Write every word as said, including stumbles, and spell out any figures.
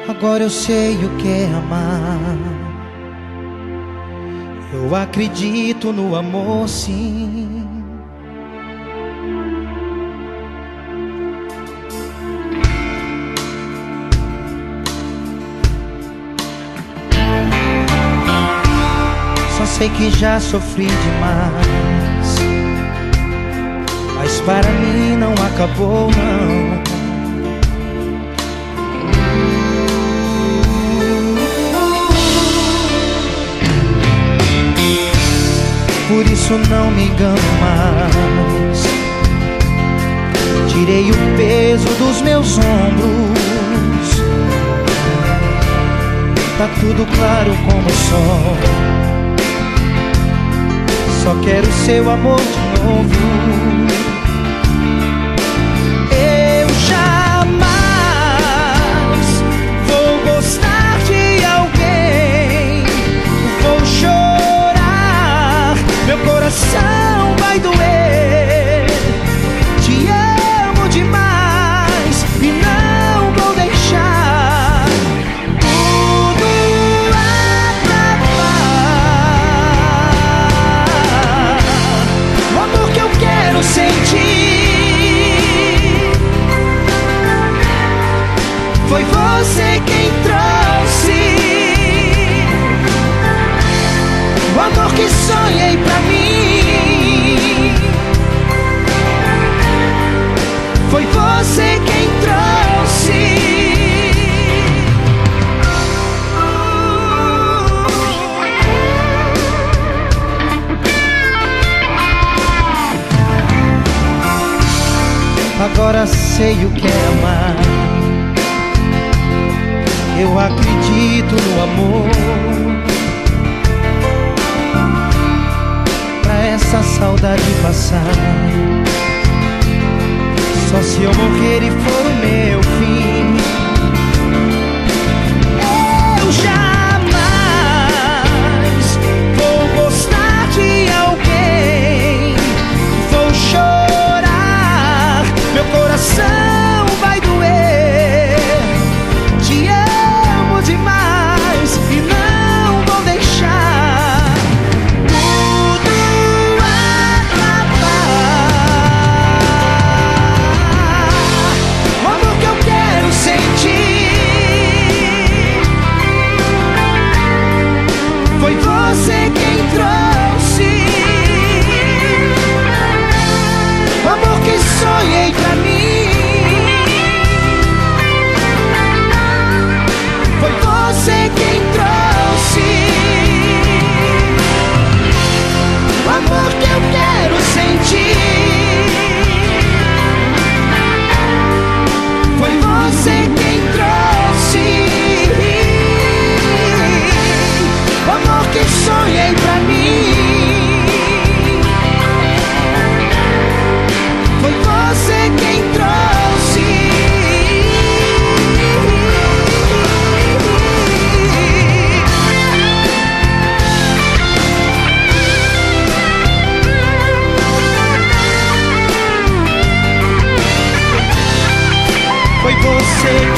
Agora eu sei o que é amar. Eu acredito no amor, sim. Só sei que já sofri demais, mas para mim não acabou, não. Por isso não me engano mais. Tirei o peso dos meus ombros. Tá tudo claro como o sol. Só quero seu amor de novo. Eu jamais vou gostar de alguém. Vou chorar, meu coração vai doer. Te amo demais e não vou deixar tudo acabar. O amor que eu quero sentir foi você quem trouxe. O amor que sonhei pra mim foi você quem trouxe. Agora sei o que é amar. Eu acredito no amor. Essa saudade passar, só se eu morrer e for o meu fim. Eu jamais vou gostar de alguém. Vou chorar, meu coração vai doer. Te amo demais e não vou deixar você quem trouxe. O amor que sonhei pra mim foi você quem trouxe. O amor que eu quero sentir foi você quem trouxe. O amor que sonhei pra mim foi você quem trouxe. Foi você